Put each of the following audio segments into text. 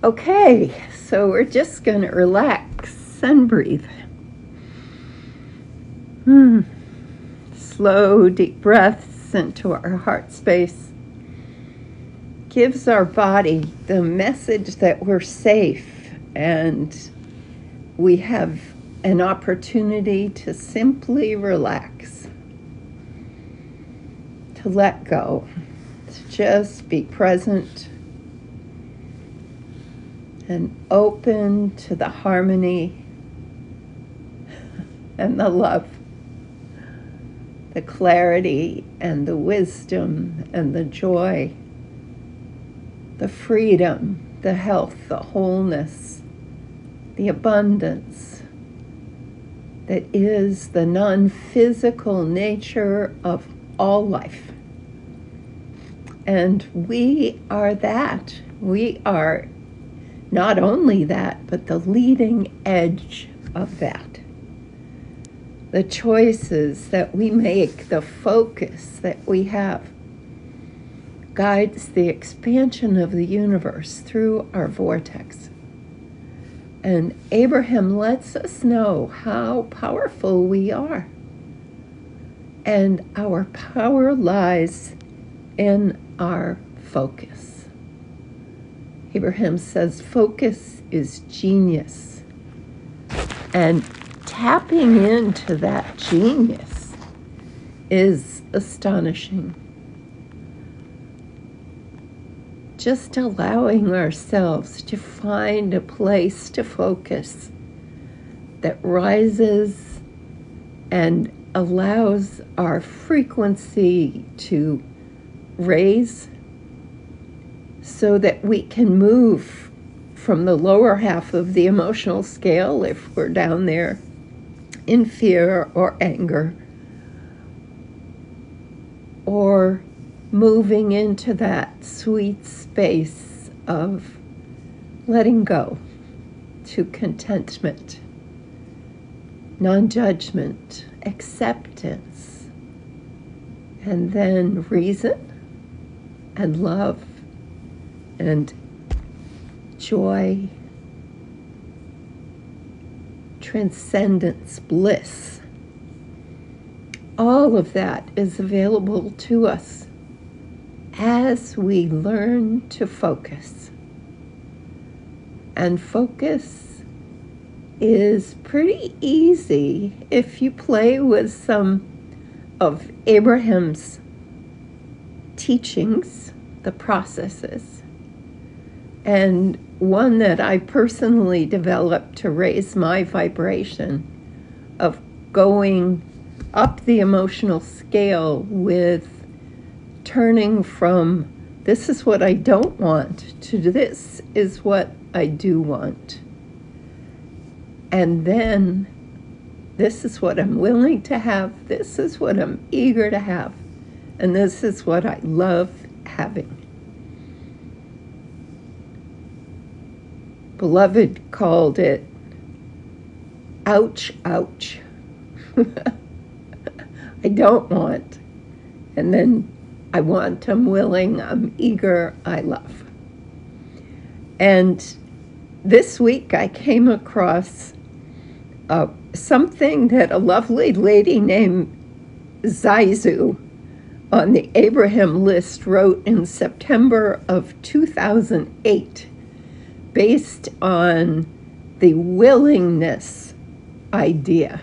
Okay, so we're just going to relax and breathe. Slow, deep breaths into our heart space gives our body the message that we're safe and we have an opportunity to simply relax, to let go, to just be present and open to the harmony and the love, the clarity and the wisdom and the joy, the freedom, the health, the wholeness, the abundance that is the non-physical nature of all life. And we are that. We are not only that, but the leading edge of that. The choices that we make, the focus that we have, guides the expansion of the universe through our vortex. And Abraham lets us know how powerful we are. And our power lies in our focus. Abraham says focus is genius. And tapping into that genius is astonishing. Just allowing ourselves to find a place to focus that rises and allows our frequency to raise so that we can move from the lower half of the emotional scale, if we're down there in fear or anger, or moving into that sweet space of letting go to contentment, non-judgment, acceptance, and then reason and love and joy, transcendence, bliss. All of that is available to us as we learn to focus. And focus is pretty easy if you play with some of Abraham's teachings, the processes. And one that I personally developed to raise my vibration of going up the emotional scale with turning from this is what I don't want to this is what I do want. And then this is what I'm willing to have, this is what I'm eager to have, and this is what I love having. Beloved called it, ouch, ouch. I don't want. And then I want, I'm willing, I'm eager, I love. And this week I came across something that a lovely lady named Zaizu on the Abraham list wrote in September of 2008. Based on the willingness idea.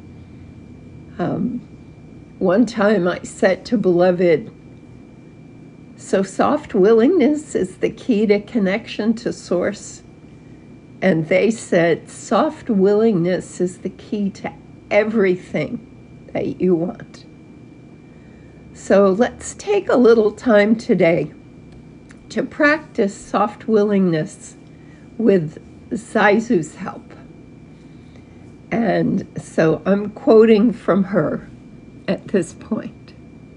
One time I said to Beloved, so soft willingness is the key to connection to Source. And they said, soft willingness is the key to everything that you want. So let's take a little time today to practice soft willingness with Zaizu's help. And so I'm quoting from her at this point.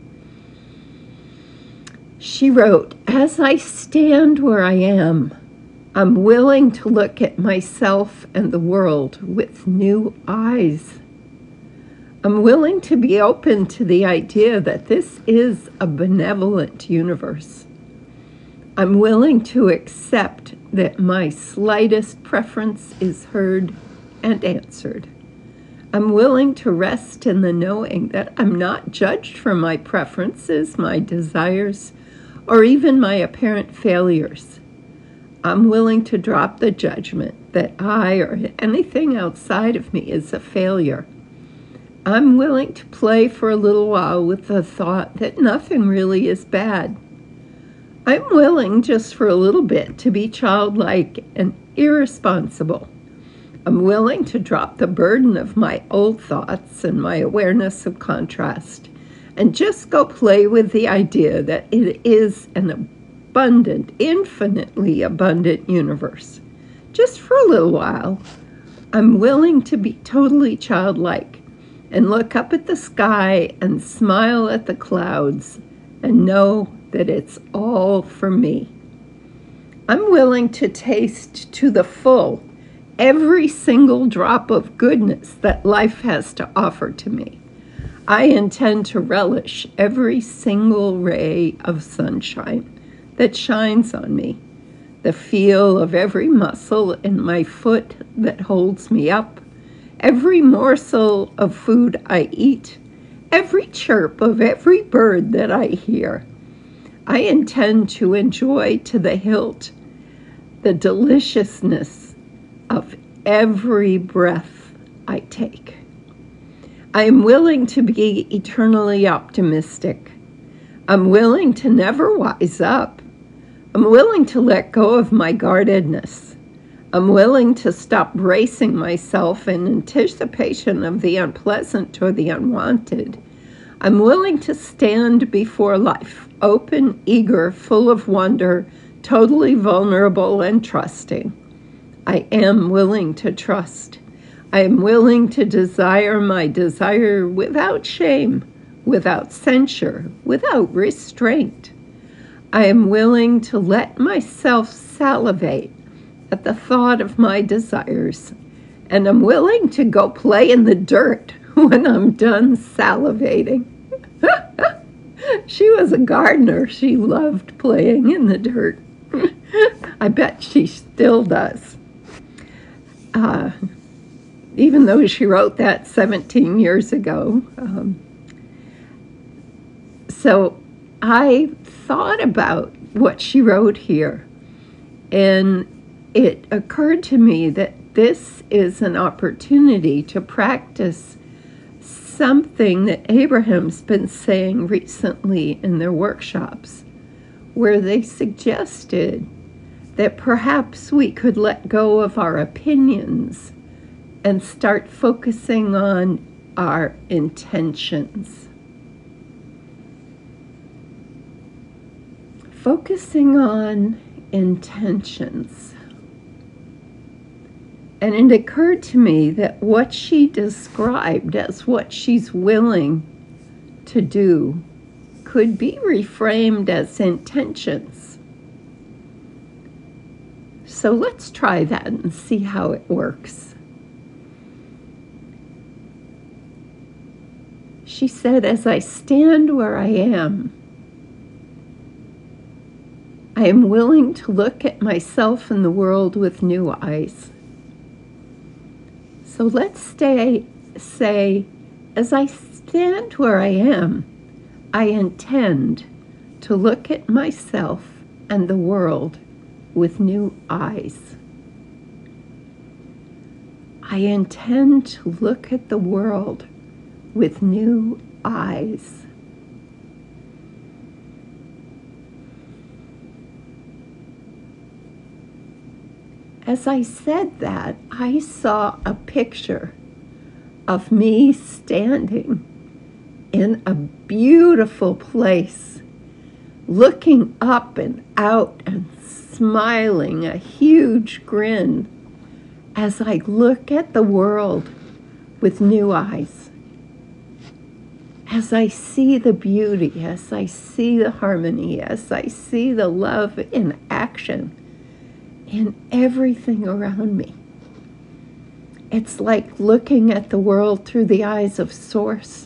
She wrote, as I stand where I am, I'm willing to look at myself and the world with new eyes. I'm willing to be open to the idea that this is a benevolent universe. I'm willing to accept that my slightest preference is heard and answered. I'm willing to rest in the knowing that I'm not judged for my preferences, my desires, or even my apparent failures. I'm willing to drop the judgment that I or anything outside of me is a failure. I'm willing to play for a little while with the thought that nothing really is bad. I'm willing just for a little bit to be childlike and irresponsible. I'm willing to drop the burden of my old thoughts and my awareness of contrast and just go play with the idea that it is an abundant, infinitely abundant universe. Just for a little while, I'm willing to be totally childlike and look up at the sky and smile at the clouds and know that it's all for me. I'm willing to taste to the full every single drop of goodness that life has to offer to me. I intend to relish every single ray of sunshine that shines on me, the feel of every muscle in my foot that holds me up, every morsel of food I eat, every chirp of every bird that I hear. I intend to enjoy to the hilt the deliciousness of every breath I take. I am willing to be eternally optimistic. I'm willing to never wise up. I'm willing to let go of my guardedness. I'm willing to stop bracing myself in anticipation of the unpleasant or the unwanted. I'm willing to stand before life, open, eager, full of wonder, totally vulnerable and trusting. I am willing to trust. I am willing to desire my desire without shame, without censure, without restraint. I am willing to let myself salivate at the thought of my desires, and I'm willing to go play in the dirt when I'm done salivating. She was a gardener. She loved playing in the dirt. I bet she still does. Even though she wrote that 17 years ago. So I thought about what she wrote here, and it occurred to me that this is an opportunity to practice something that Abraham's been saying recently in their workshops, where they suggested that perhaps we could let go of our opinions and start focusing on our intentions. Focusing on intentions. And it occurred to me that what she described as what she's willing to do could be reframed as intentions. So let's try that and see how it works. She said, as I stand where I am willing to look at myself and the world with new eyes. So let's say, as I stand where I am, I intend to look at myself and the world with new eyes. I intend to look at the world with new eyes. As I said that, I saw a picture of me standing in a beautiful place, looking up and out and smiling a huge grin as I look at the world with new eyes. As I see the beauty, as I see the harmony, as I see the love in action in everything around me. It's like looking at the world through the eyes of Source.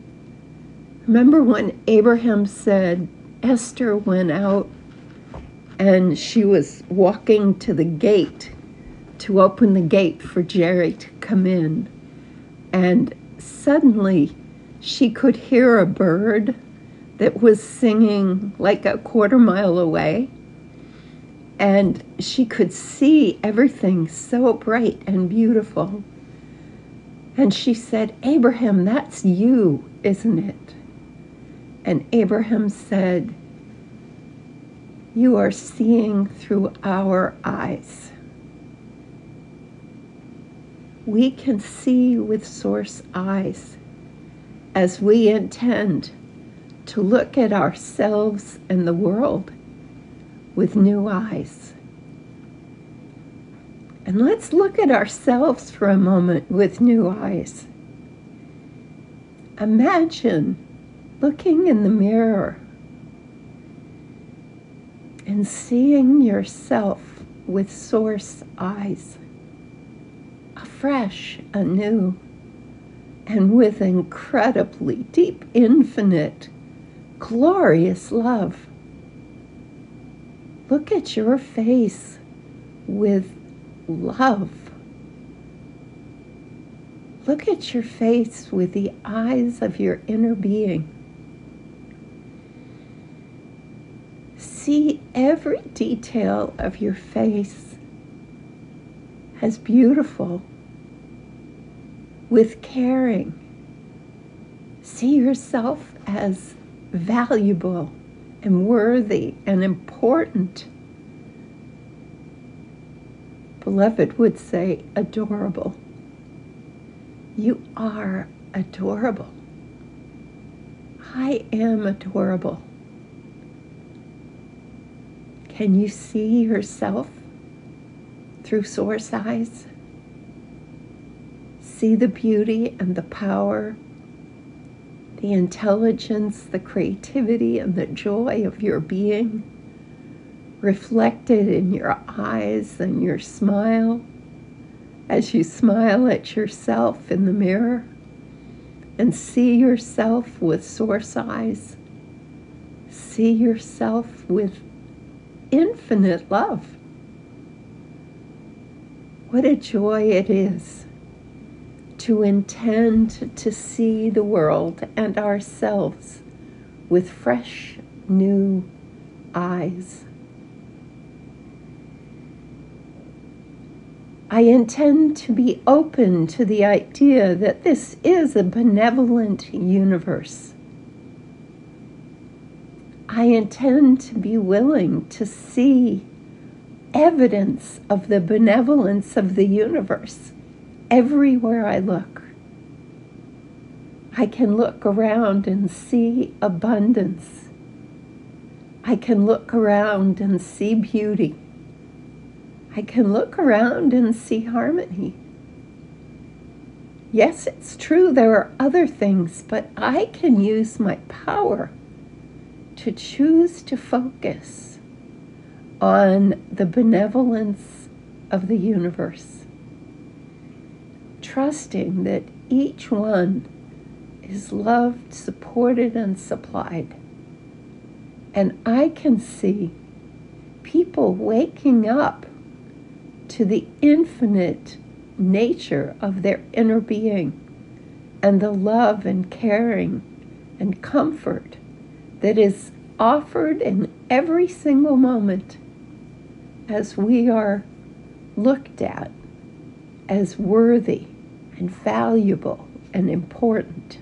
Remember when Abraham said Esther went out and she was walking to the gate to open the gate for Jerry to come in. And suddenly she could hear a bird that was singing like a quarter mile away. And she could see everything so bright and beautiful. And she said, "Abraham, that's you, isn't it?" And Abraham said, "You are seeing through our eyes." We can see with Source eyes as we intend to look at ourselves and the world with new eyes. And let's look at ourselves for a moment with new eyes. Imagine looking in the mirror and seeing yourself with Source eyes, afresh, anew, and with incredibly deep, infinite, glorious love. Look at your face with love. Look at your face with the eyes of your inner being. See every detail of your face as beautiful, with caring. See yourself as valuable and worthy and important. Beloved would say adorable. You are adorable. I am adorable. Can you see yourself through Source eyes? See the beauty and the power, the intelligence, the creativity, and the joy of your being reflected in your eyes and your smile as you smile at yourself in the mirror and see yourself with Source eyes. See yourself with infinite love. What a joy it is to intend to see the world and ourselves with fresh, new eyes. I intend to be open to the idea that this is a benevolent universe. I intend to be willing to see evidence of the benevolence of the universe everywhere I look. I can look around and see abundance. I can look around and see beauty. I can look around and see harmony. Yes, it's true there are other things, but I can use my power to choose to focus on the benevolence of the universe, trusting that each one is loved, supported, and supplied. And I can see people waking up to the infinite nature of their inner being and the love and caring and comfort that is offered in every single moment as we are looked at as worthy and valuable and important.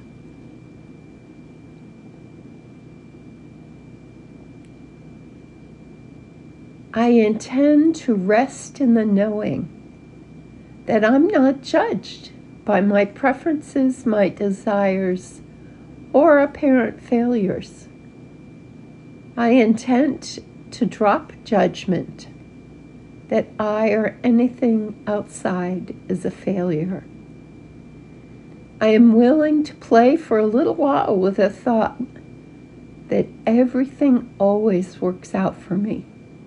I intend to rest in the knowing that I'm not judged by my preferences, my desires, or apparent failures. I intend to drop judgment that I or anything outside is a failure. I am willing to play for a little while with the thought that everything always works out for me.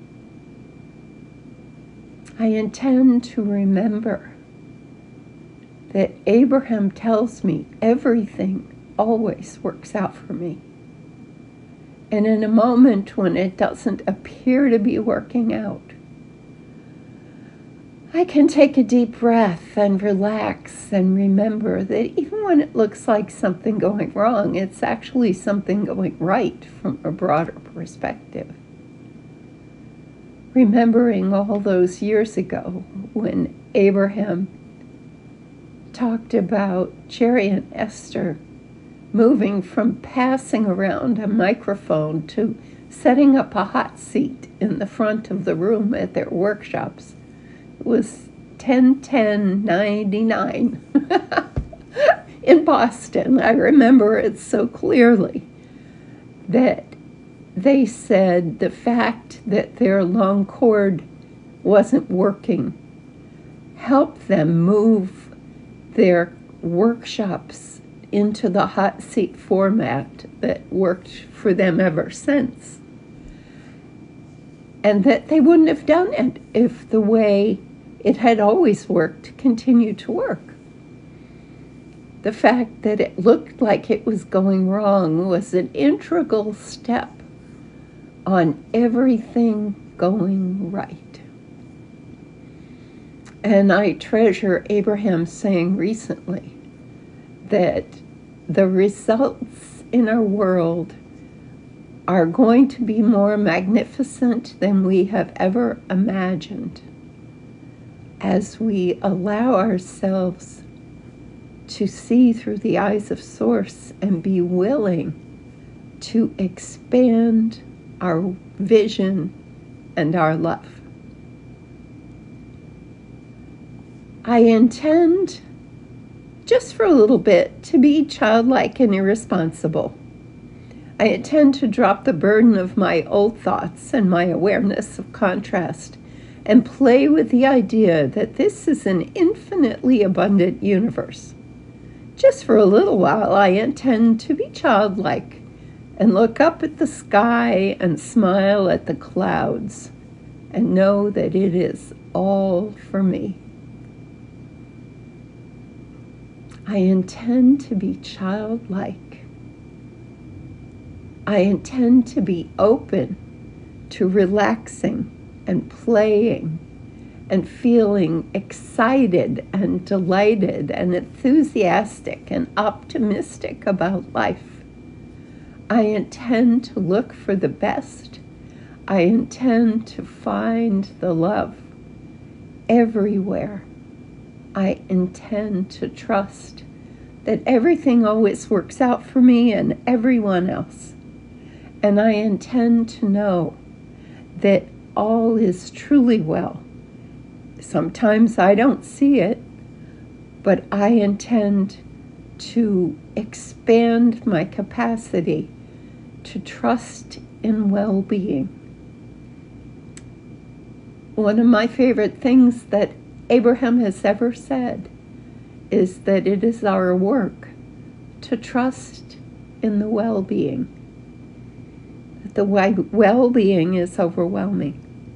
I intend to remember that Abraham tells me everything always works out for me. And in a moment when it doesn't appear to be working out, I can take a deep breath and relax and remember that even when it looks like something going wrong, it's actually something going right from a broader perspective. Remembering all those years ago when Abraham talked about Jerry and Esther moving from passing around a microphone to setting up a hot seat in the front of the room at their workshops. It was 10/10/99 in Boston. I remember it so clearly that they said the fact that their long cord wasn't working helped them move their workshops into the hot seat format that worked for them ever since. And that they wouldn't have done it if the way it had always worked continued to work. The fact that it looked like it was going wrong was an integral step on everything going right. And I treasure Abraham saying recently that the results in our world are going to be more magnificent than we have ever imagined as we allow ourselves to see through the eyes of Source and be willing to expand our vision and our love. I intend, just for a little bit, to be childlike and irresponsible. I intend to drop the burden of my old thoughts and my awareness of contrast and play with the idea that this is an infinitely abundant universe. Just for a little while, I intend to be childlike and look up at the sky and smile at the clouds and know that it is all for me. I intend to be childlike. I intend to be open to relaxing and playing and feeling excited and delighted and enthusiastic and optimistic about life. I intend to look for the best. I intend to find the love everywhere. I intend to trust that everything always works out for me and everyone else. And I intend to know that all is truly well. Sometimes I don't see it, but I intend to expand my capacity to trust in well-being. One of my favorite things that Abraham has ever said is that it is our work to trust in the well-being. That the well-being is overwhelming.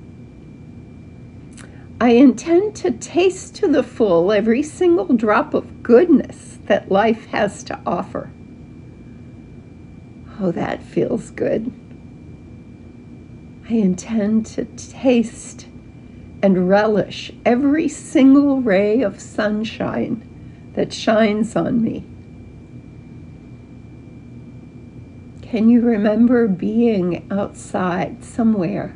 I intend to taste to the full every single drop of goodness that life has to offer. Oh, that feels good. I intend to taste and relish every single ray of sunshine that shines on me. Can you remember being outside somewhere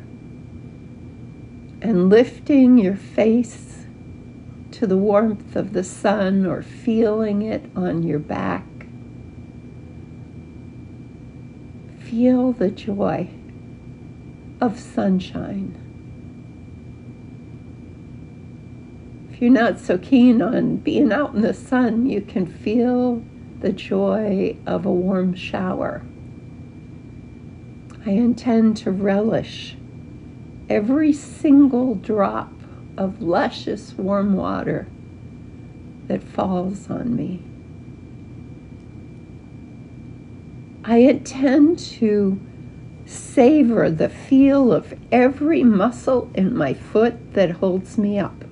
and lifting your face to the warmth of the sun or feeling it on your back? Feel the joy of sunshine. If you're not so keen on being out in the sun, you can feel the joy of a warm shower. I intend to relish every single drop of luscious warm water that falls on me. I intend to savor the feel of every muscle in my foot that holds me up.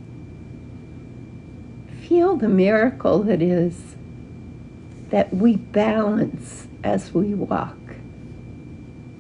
Feel the miracle it is that we balance as we walk.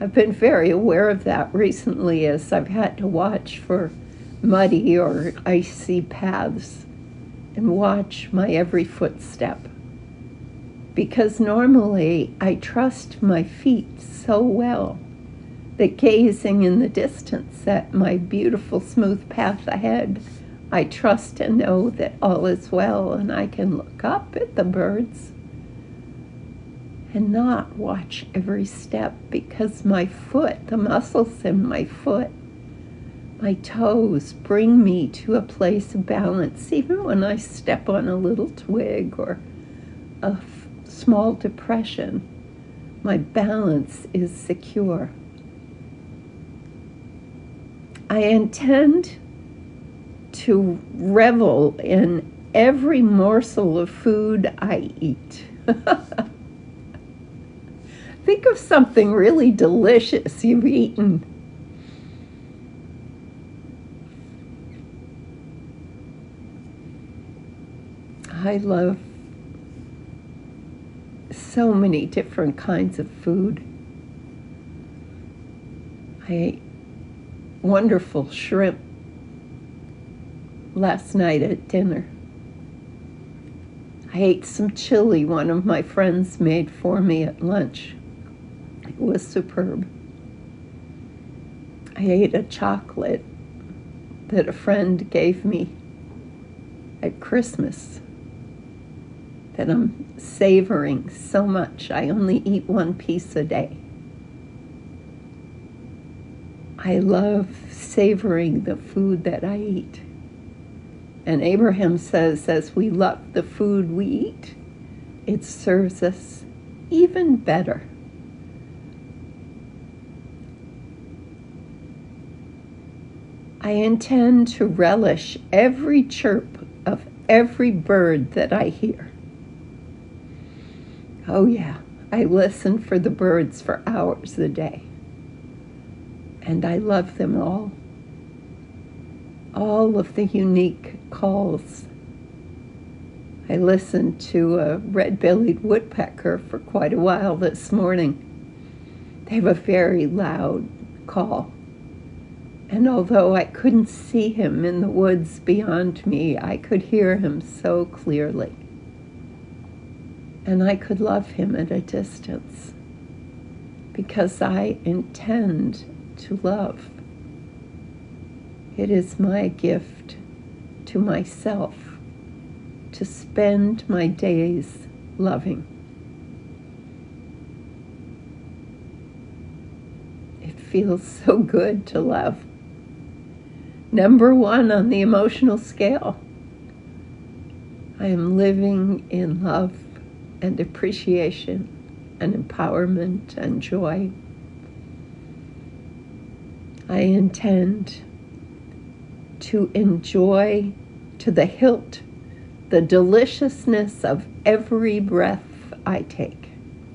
I've been very aware of that recently as I've had to watch for muddy or icy paths and watch my every footstep. Because normally I trust my feet so well that gazing in the distance at my beautiful smooth path ahead, I trust and know that all is well, and I can look up at the birds and not watch every step, because my foot, the muscles in my foot, my toes bring me to a place of balance. Even when I step on a little twig or a small depression, my balance is secure. I intend to revel in every morsel of food I eat. Think of something really delicious you've eaten. I love so many different kinds of food. I ate wonderful shrimp last night at dinner. I ate some chili one of my friends made for me at lunch. It was superb. I ate a chocolate that a friend gave me at Christmas that I'm savoring so much. I only eat one piece a day. I love savoring the food that I eat. And Abraham says, as we love the food we eat, it serves us even better. I intend to relish every chirp of every bird that I hear. Oh yeah, I listen for the birds for hours a day. And I love them all. All of the unique calls. I listened to a red-bellied woodpecker for quite a while this morning. They have a very loud call. And although I couldn't see him in the woods beyond me, I could hear him so clearly. And I could love him at a distance because I intend to love. It is my gift to myself to spend my days loving. It feels so good to love. Number 1 on the emotional scale. I am living in love and appreciation and empowerment and joy. I intend to enjoy to the hilt the deliciousness of every breath I take.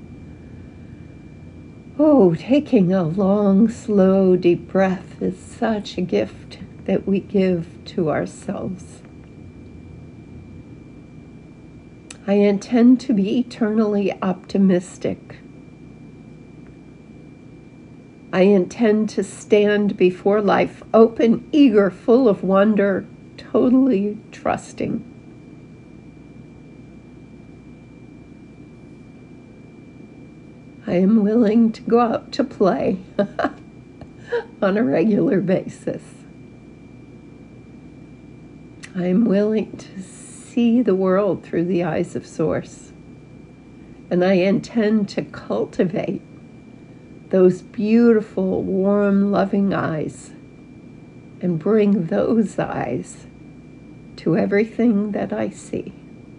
Oh, taking a long, slow, deep breath is such a gift that we give to ourselves. I intend to be eternally optimistic. I intend to stand before life open, eager, full of wonder, totally trusting. I am willing to go out to play on a regular basis. I am willing to see the world through the eyes of Source. And I intend to cultivate those beautiful, warm, loving eyes and bring those eyes to everything that I see.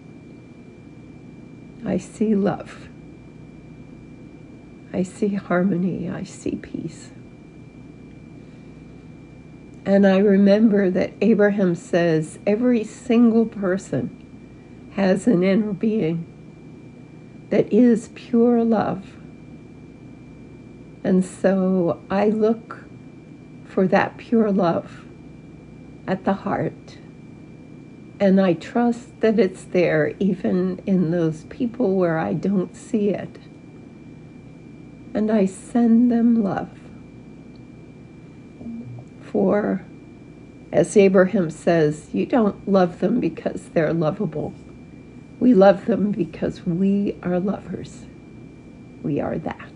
I see love. I see harmony. I see peace. And I remember that Abraham says every single person has an inner being that is pure love. And so I look for that pure love at the heart. And I trust that it's there even in those people where I don't see it. and I send them love. For, as Abraham says, you don't love them because they're lovable. We love them because we are lovers. We are that.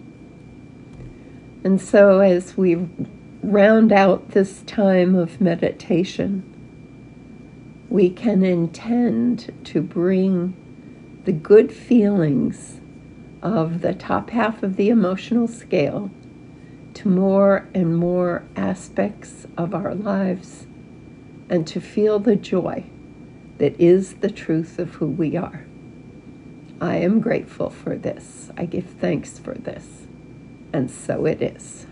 And so as we round out this time of meditation, we can intend to bring the good feelings of the top half of the emotional scale to more and more aspects of our lives, and to feel the joy that is the truth of who we are. I am grateful for this. I give thanks for this. And so it is.